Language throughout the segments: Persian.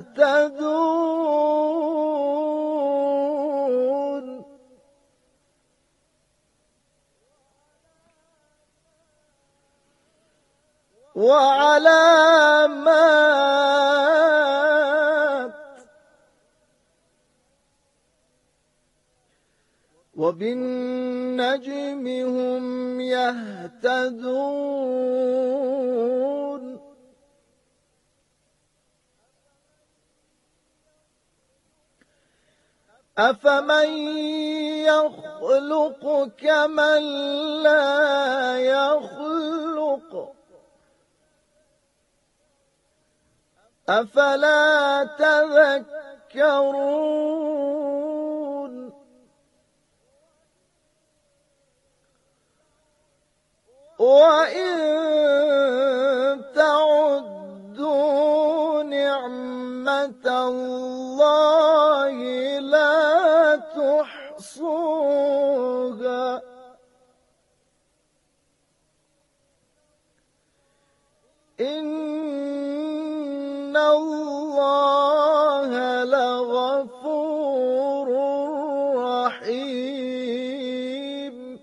يهتدون وعلامات وبالنجم هم يهتدون أفمن يخلق كمن لا يخلق أفلا تذكرون وإن تعدوا نعمة الله لا تحصوها إن الله لغفور رحيم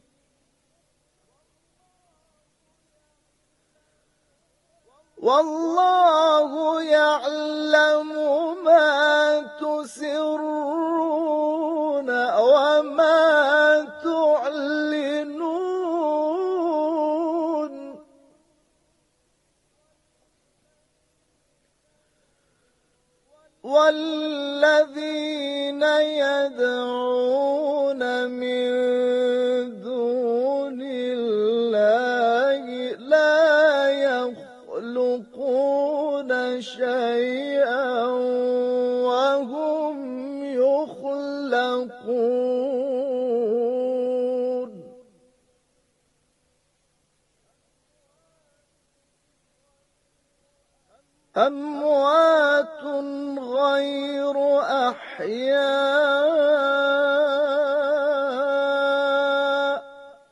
والله يعلم ما تسرون وما تعلنون والذين يدعون من دون الله لا يخلقون شيئا وهم يخلقون أموات غير أحياء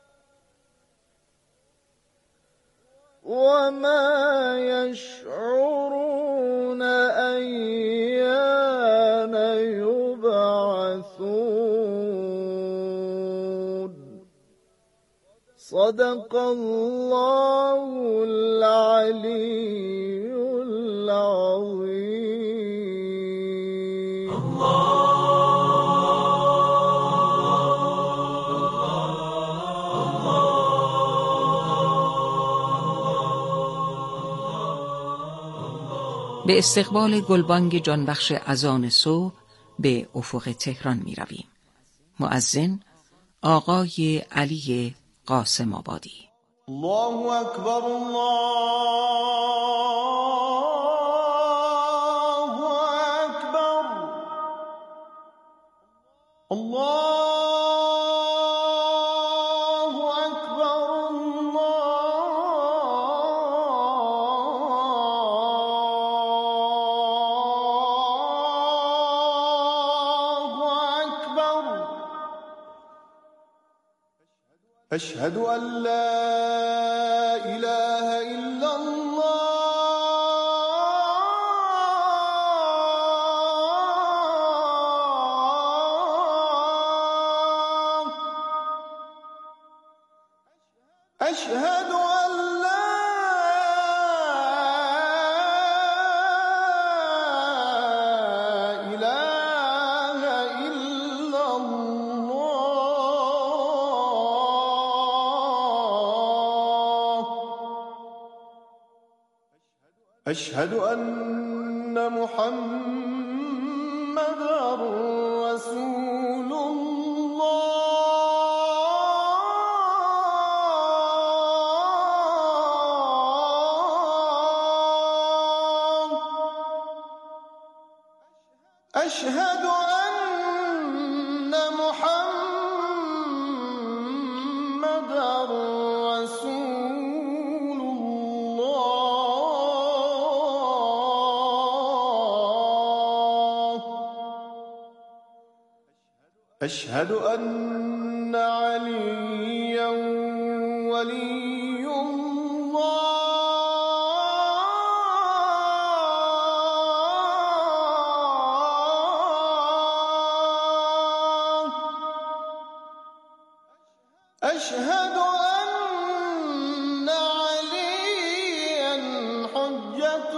وما يشعرون أيان يبعثون صدق الله العلي العظيم. به استقبال گلبانگ جانبخش اذان صبح به افق تهران می رویم. مؤذن آقای علی قاسم آبادی. الله اکبر الله اکبر الله أشهد أن لا إله إلا الله أشهد أن لا إله إلا الله أشهد أن محمدًا رسول الله أشهد أن محمدًا رسول الله أشهد أن عليا ولي الله أشهد أن عليا حجة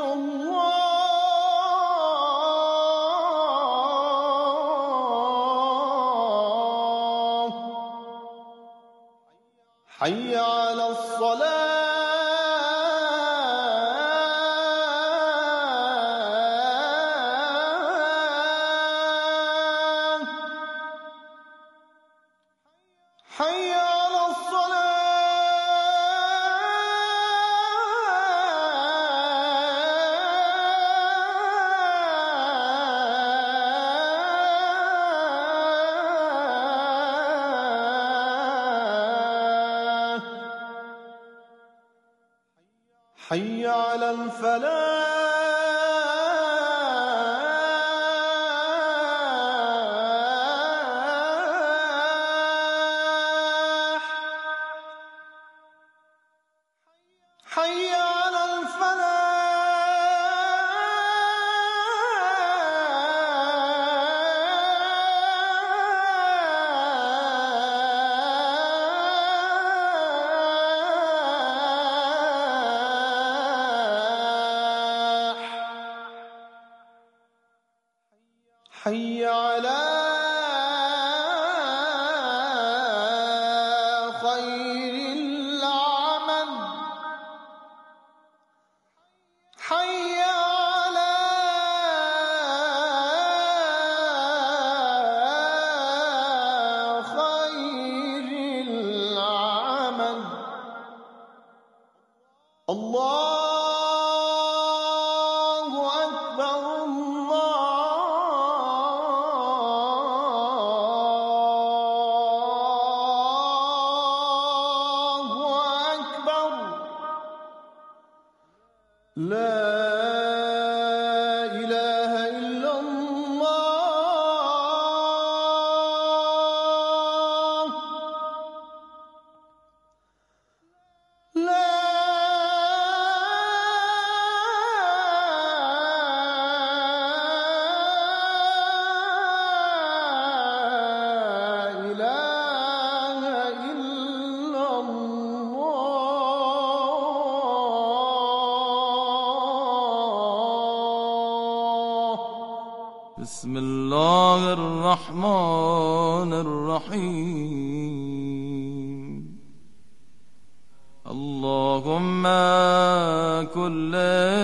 الله. حي على الصلاة. حي على الصلاة. حي على الفلاح. حي على الفلاح. حي على خير العمل. حي على خير العمل. الله أكبر. الله أكبر. لا إله إلا الله. لا إله إلا الله. بسم الله الرحمن الرحيم. اللهم كل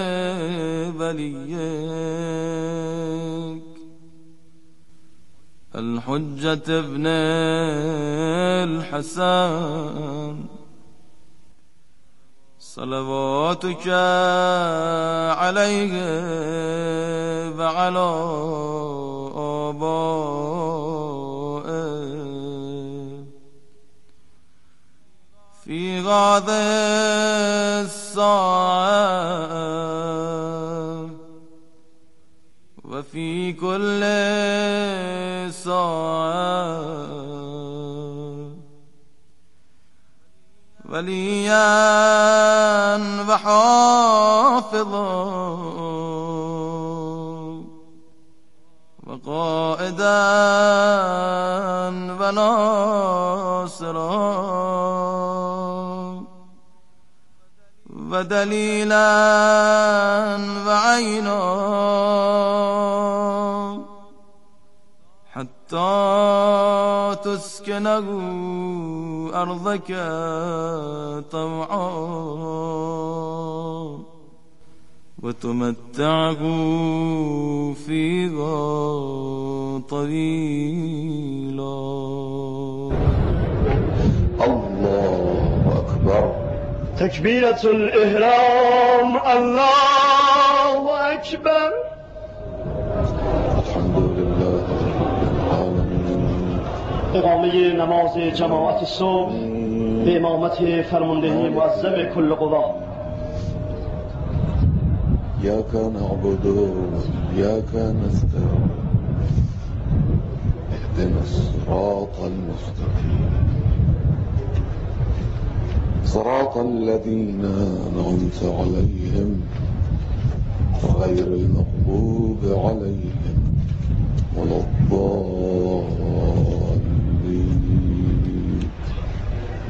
وليك الحجة ابن الحسن صلواتك عليه وعلى آبائه في هذه الساعة وفي كل ساعة وليا وحافظا وقائدا وناصرا ودليلا وعينا حتى تسكنه أرضك طوعا وتمتعه فيها طويلا. الله أكبر. تكبيرة الإحرام. الله أكبر. الحمد لله رب العالمين. اقامه نماز جماعت صبح به امامت فرمانده معظم کل قوا. إياك نعبد وإياك نستعين اهدنا الصراط المستقيم صراط الذين أنعمت عليهم غير المغضوب عليهم ولا الضالين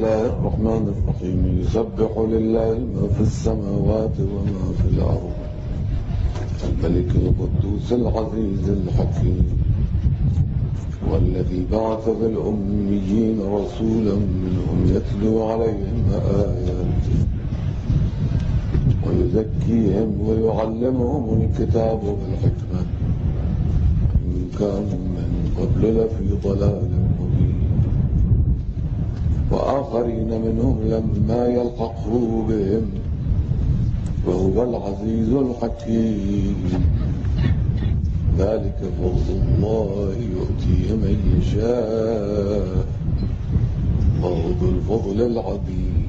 الله الرحمن الرحيم يسبح لله ما في السماوات وما في الأرض الملك القدوس العزيز الحكيم والذي بعث في الأميين رسولا منهم يتلو عليهم آياته ويزكيهم ويعلمهم الكتاب والحكمة إن كانوا من قبل لفي ضلال مبين وآخرين منهم لما يلحقوا بهم وهو العزيز الحكيم ذلك فضل الله يؤتيه من يشاء الله ذو الفضل العظيم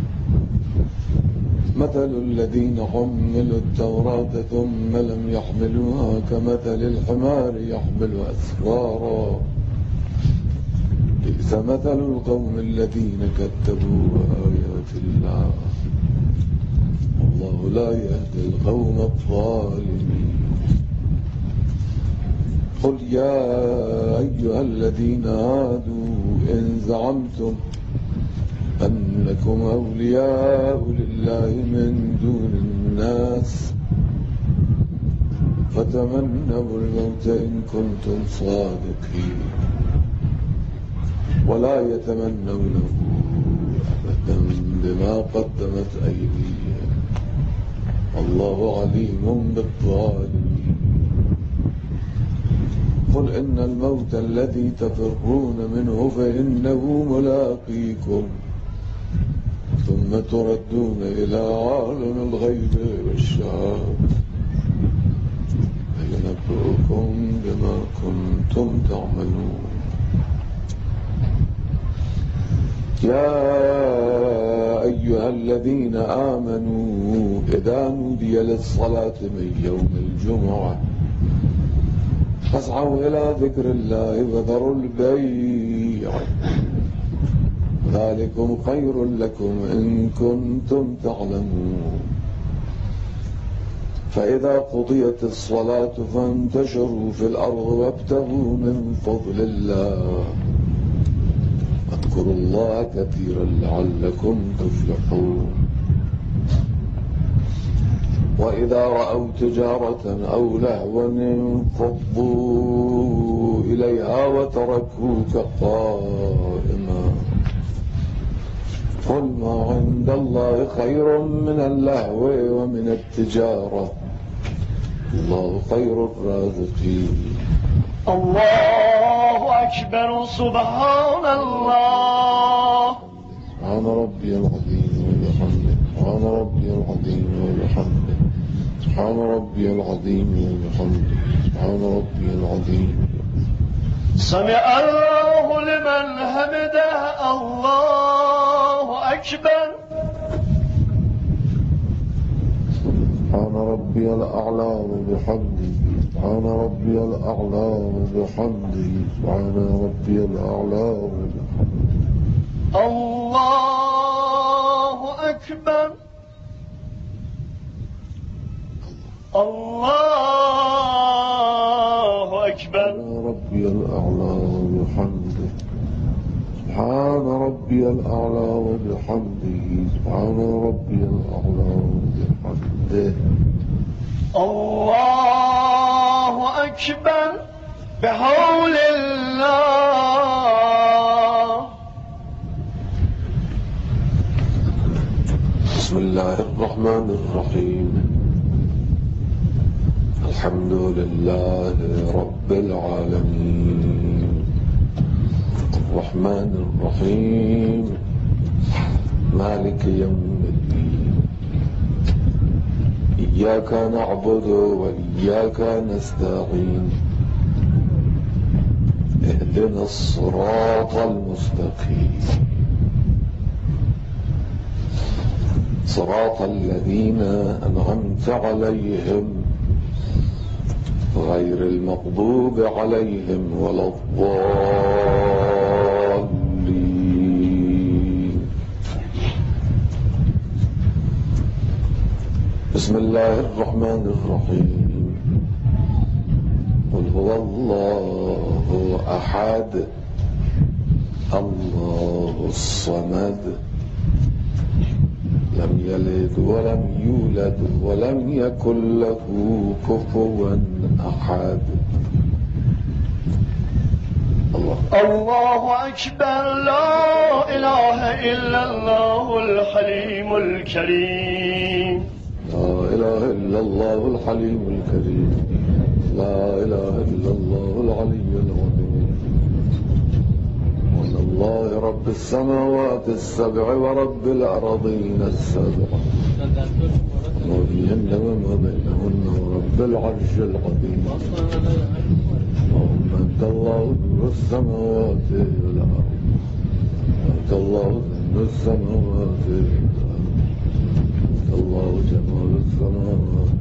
مثل الذين حملوا التوراة ثم لم يحملوها كمثل الحمار يحمل أسفارا بئس مثل القوم الذين كذبوا بآيات الله والله لا يهدي القوم الظالمين قل يا أيها الذين هادوا إن زعمتم أنكم أولياء لله من دون الناس فتمنوا الموت إن كنتم صادقين ولا يتمنونه أبدا بما قدمت أيديهم والله عليم بالظالمين قل إن الموت الذي تفرون منه فإنه ملاقيكم ثم تردون إلى عالم الغيب والشهادة فينبئكم بما كنتم تعملون يا أيها الذين آمنوا إذا نودي للصلاة من يوم الجمعة فاسعوا إلى ذكر الله وذروا البيع ذلكم خير لكم إن كنتم تعلمون فإذا قضيت الصلاة فانتشروا في الأرض وابتغوا من فضل الله واذكروا الله كثيرا لعلكم تفلحون وإذا رأوا تجارة أو لهوا انفضوا إليها وتركوك قائما قل ما عند الله خير من اللهو ومن التجارة الله خير الرازقين الله أكبر سبحان الله سبحان ربي العظيم وبحمده سبحان ربي العظيم وبحمده سبحان ربي العظيم وبحمده سبحان ربي العظيم سمع الله لمن حمده الله أكبر سبحان ربي الأعلى وبحمده سبحان ربي الأعلى وبحمده سبحان ربي الأعلى وبحمده الله أكبر الله أكبر ربي الأعلى وبحمده سبحان ربي الأعلى وبحمده سبحان ربي الأعلى وبحمده الله أكبر بحول الله بسم الله الرحمن الرحيم الحمد لله رب العالمين الرحمن الرحيم مالك يوم الدين إياك نعبد وإياك نستعين اهدنا الصراط المستقيم صراط الذين أنعمت عليهم غير المغضوب عليهم ولا الضالين بسم الله الرحمن الرحيم قل هو الله أحد الله الصمد لم يلد ولم يولد ولم يكن له كفوا أحد. الله أكبر لا إله إلا الله الحليم الكريم. لا إله إلا الله الحليم الكريم. لا إله إلا الله العلي العظيم. ومن الله رب السماوات السبع ورب الأرضين السبع وفيهن وما بينهن ورب العرش العظيم. اللهم أنت الله نور السماوات والأرض. أنت الله نور السماوات والأرض. أنت الله جمال السماوات.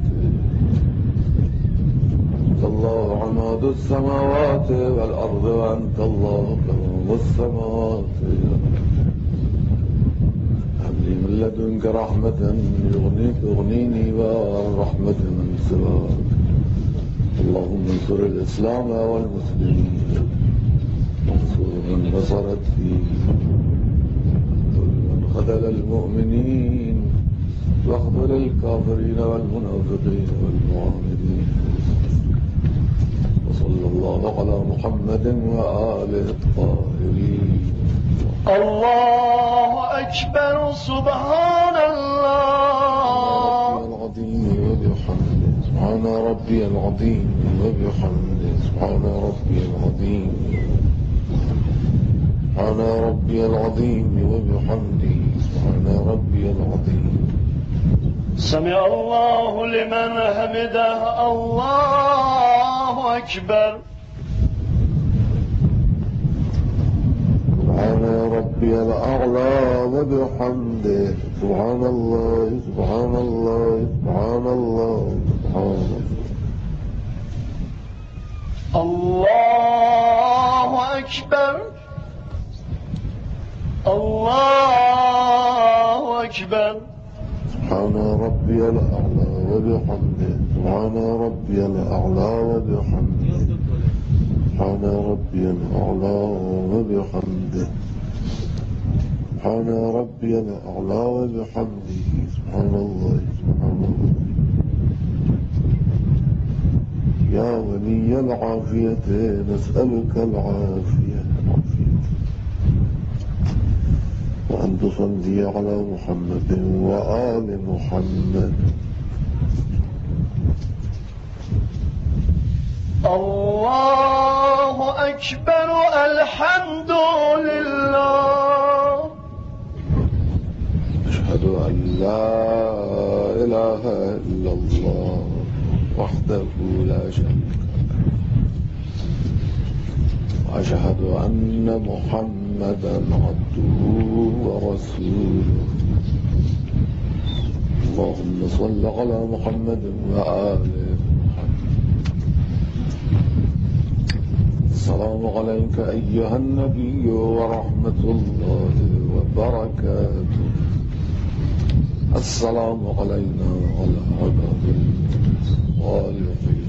أنت الله عماد السماوات والأرض. وأنت الله قوام السماوات والأرض. هب لي من لدنك رحمة تغنيني والرحمة من سواك. اللهم انصر الإسلام والمسلمين وانصر من نصر الدين ومن خذل المؤمنين واخذل الكافرين والمنافقين والمعاندين. وصلى الله على محمد وآله الطاهرين. الله أكبر سبحان الله العظيم وبحمده. سبحان ربي العظيم وبحمده. سبحان ربي العظيم. سبحان ربي العظيم وبحمده. سبحان ربي العظيم. سمع الله لمن حمده. الله أكبر. سبحان ربي الأعلى وبحمده. سبحان الله سبحان الله سبحان الله سبحان الله أكبر. الله أكبر. سبحان ربي الأعلى وبحمده. سبحان ربي الأعلى وبحمده. سبحان ربي الأعلى وبحمده. سبحان ربي الأعلى وبحمده. سبحان الله سبحان الله. يا ولي العافية نسألك العافية وأن تصلي على محمد وآل محمد. الله أكبر. الحمد لله. أشهد أن لا إله إلا الله وحده لا شريك له. وأشهد أن محمدا عبده ورسوله. اللهم صل على محمد وآله محمد. السلام عليك أيها النبي ورحمة الله وبركاته. السلام علينا وعلى عباد الصالحين.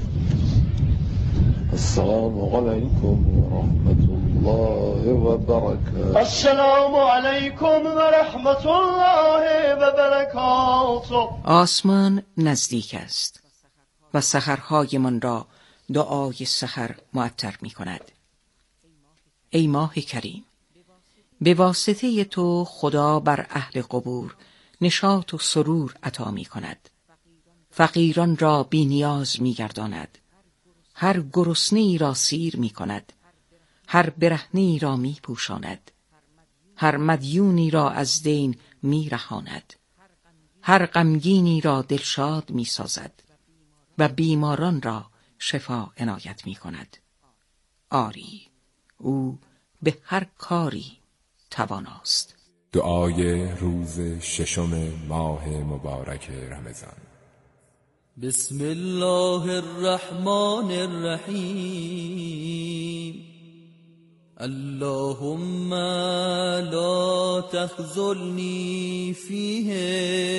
السلام عليكم ورحمة الله وبركاته. السلام عليكم ورحمة الله وبركاته. آسمان نزدیک است و سحرهایمان را دعای سحر معطر می کند. ای ماه کریم، به واسطه تو خدا بر اهل قبور نشاط و سرور عطا می کند. فقیران را بی نیاز می گرداند. هر گرسنه‌ای را سیر می کند. هر برهنه‌ای را می پوشاند. هر مدیونی را از دین می رهاند. هر غمگینی را دلشاد می سازد و بیماران را شفا عنایت می کند. آری، او به هر کاری تواناست. دعای روز ششم ماه مبارک رمضان. بسم الله الرحمن الرحیم. اللهم لا تخذلني فيه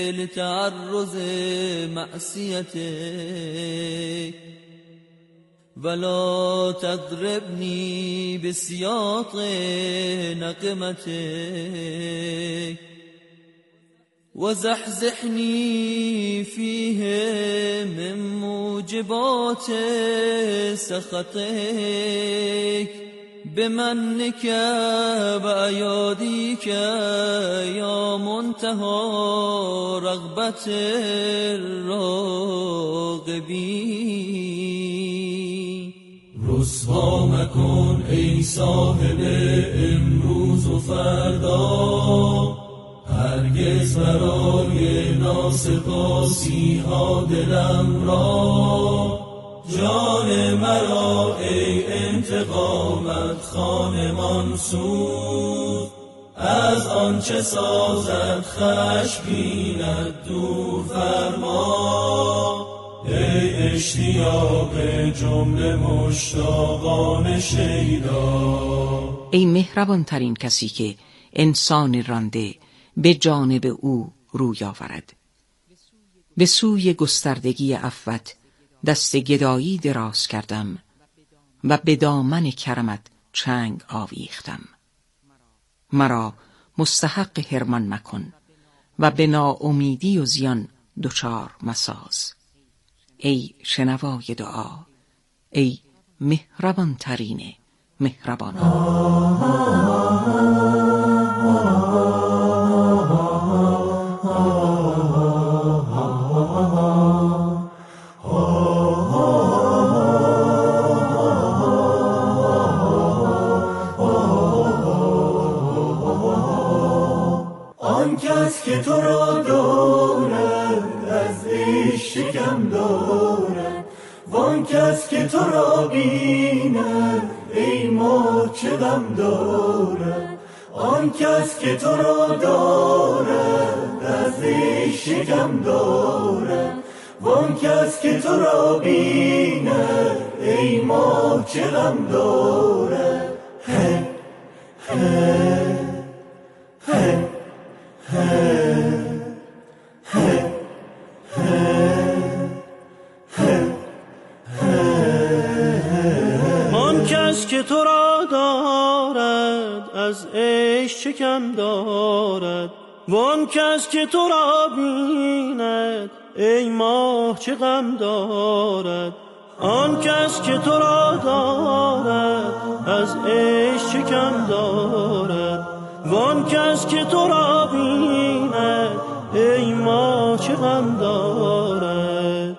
لتعرض معصيتك ولا تضربني بسياط نقمتك وزحزحني فيه من موجبات سخطك بمنك وأياديك يا منتهى رغبة الراغبين. رسوا مکن ای صاحب امروز و فردا، هرگز برای ناسپاسی ها دلم را. جان مرا ای انتقامت خانمان سوز، از آنچه سازد خشمگینت دور فرما. ای اشتیاق جمله مشتاقان شیدا، ای مهربان ترین کسی که انسان رانده به جانب او روی آورد. به سوی گستردگی عفوت دست گدایی دراز کردم و به دامن کرمت چنگ آویختم. مرا مستحق حرمان مکن و به ناامیدی و زیان دچار مساز. ای شنوای دعا، ای مهربان ترین مهربانان. آن کس که تو را دارد از عشق شکم دارد، وان کس که تو را بیند ای ما چه غم دارد. آن کس که تو را دارد از عشق شکم دارد، وان کس که تو را بیند ای ما چه غم دارد. هی هی هی آن کس که تو را دارد از عشق شکم دارد، وان کس که تو را بیند ای ماه چه غم دارد. آن کس که تو را دارد از عشق شکم دارد، وان کس که تو را بیند ای ما چه غم دارد.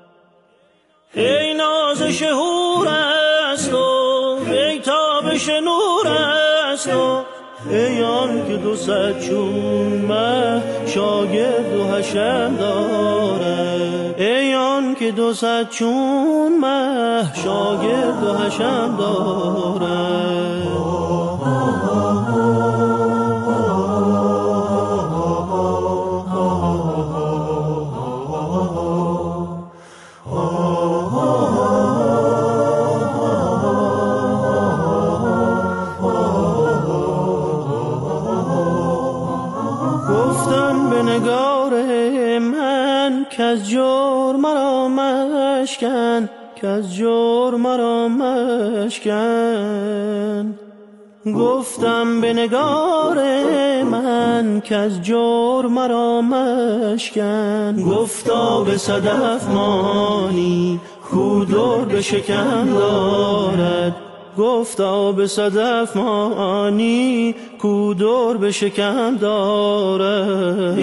ای نازش هور است و ای تابش نور است و ای آن که 200 چون مه شاگرد و حشم دارد. ای آن که 200 چون مه شاگرد و حشم دارد. گفتم به نگار من کز جرم مرا مشکن، کز جرم مرا مشکن. گفتم به نگار من کز جرم مرا مشکن. گفتا به صدف مانی کو در به شکم دارد. گفتا به صدف مانی کو در به شکم دارد.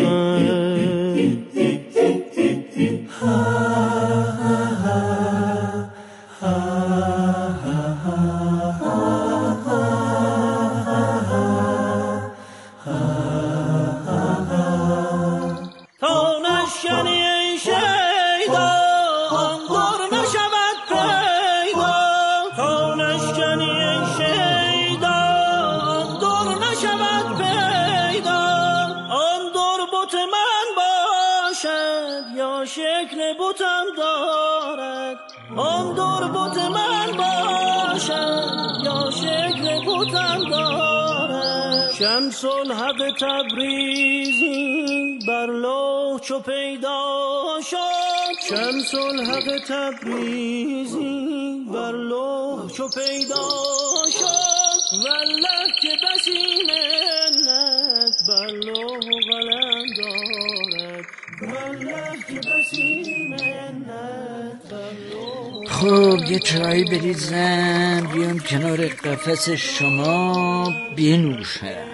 شکل بتم دارد آن در بت من باشد یا شکل بتم دارد. شمس الحق تبریزی بر لوح چو پیدا شد شمس الحق تبریزی بر لوح چو پیدا شد والله که بسی منت بر لوح و قلم دارد والله که بسی منت بر لوح. خب یه چایی بریزم بیام کنار قفس شما بنوشم.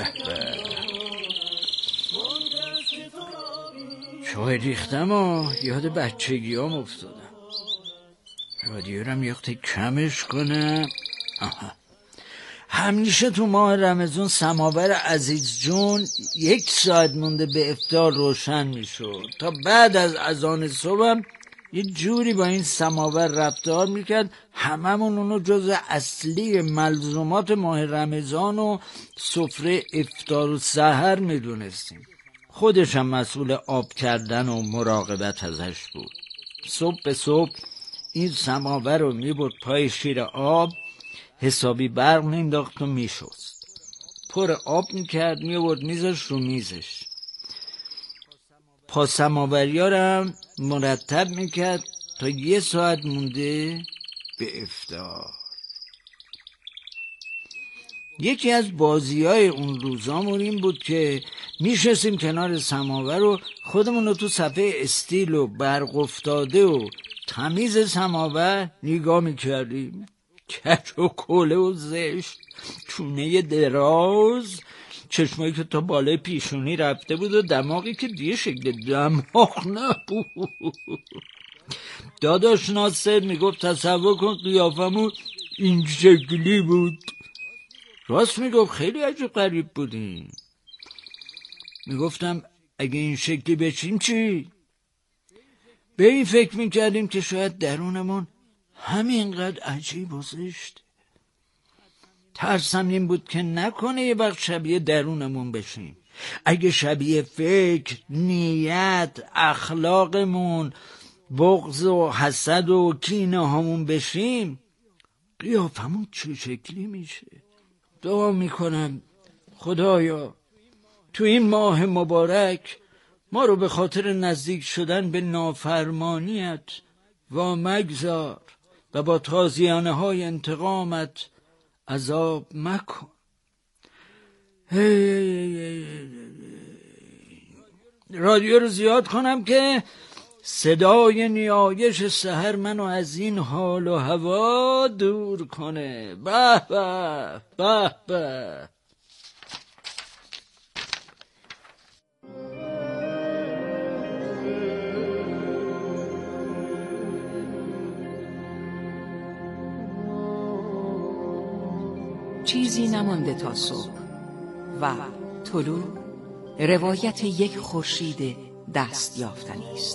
چای ریختم و یاد بچگی هم افتادم. رادیو رم یخته کمش کنم. همیشه تو ماه رمضان سماور عزیز جون 1 ساعت مونده به افطار روشن میشد تا بعد از اذان صبحم یه جوری با این سماور رفتار میکرد هممون اونو جز اصلی ملزومات ماه رمضان و سفره افطار و سحر میدونستیم. خودش هم مسئول آب کردن و مراقبت ازش بود. صبح به صبح این سماور رو میبرد پای شیر آب، حسابی برق مینداخت و میشست. پر آب میکرد میبرد میزش رو میزش. پا سماوریارم مرتب میکرد تا 1 ساعت مونده به افطار. یکی از بازی‌های اون روزامون این بود که میشستیم کنار سماور و خودمون رو تو صفحه استیل و برق افتاده و تمیز سماور نگاه میکردیم. کج و کوله و زشت، چونه دراز، چشمایی که تا بالای پیشونی رفته بود و دماغی که دیگه شکل دماغ نبود. داداش ناصر میگفت تصور کن قیافمون این شکلی بود. راست میگفت، خیلی عجب غریب بودیم. میگفتم اگه این شکلی بشیم چی؟ به این فکر میکردیم که شاید درونمون همینقدر عجیب و زشت. ترسم این بود که نکنه یه وقت شبیه درونمون بشیم. اگه شبیه فکر، نیت، اخلاقمون، بغض و حسد و کینه همون بشیم، قیافمون چه شکلی میشه؟ دعا میکنم خدایا تو این ماه مبارک ما رو به خاطر نزدیک شدن به نافرمانیت وامگذار و با تازیانه های انتقامت عذاب مکن. رادیو رو زیاد کنم که صدای نیایش سحر منو از این حال و هوا دور کنه. به به به به. چیزی نمانده تا صبح و طلوع روایت یک خورشید دست یافتنی است.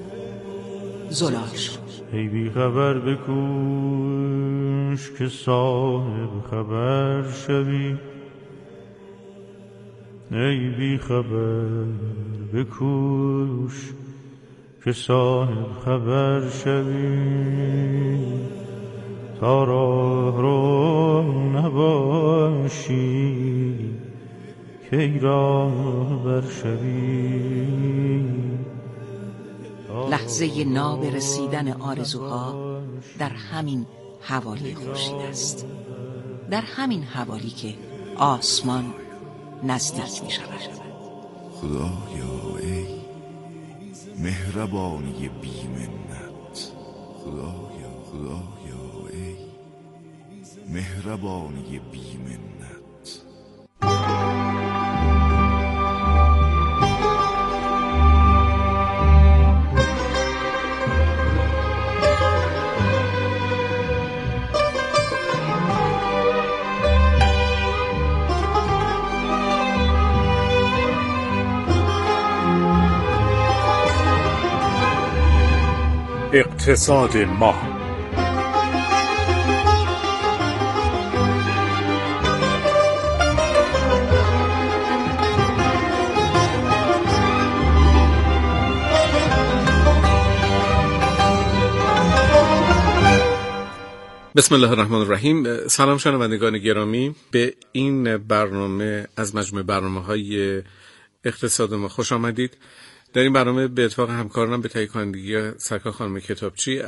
زلاش. ای بی خبر بکوش که صاحب خبر شوی، ای بی خبر بکوش که صاحب خبر شوی، تا راه رو نباشی که ای راه بر شوی. لحظه ناب رسیدن آرزوها در همین حوالی خورشید است، در همین حوالی که آسمان نزدیک می شود. خدایا ای مهربانی بی منت، خدایا ای مهربانی بی منت. اقتصاد ماه. بسم الله الرحمن الرحیم. سلام شنوندگان گرامی، به این برنامه از مجموعه برنامه‌های اقتصاد ما خوش آمدید. در این برنامه به اتفاق همکارانم به تهیه کنندگی سرکار خانم کتابچی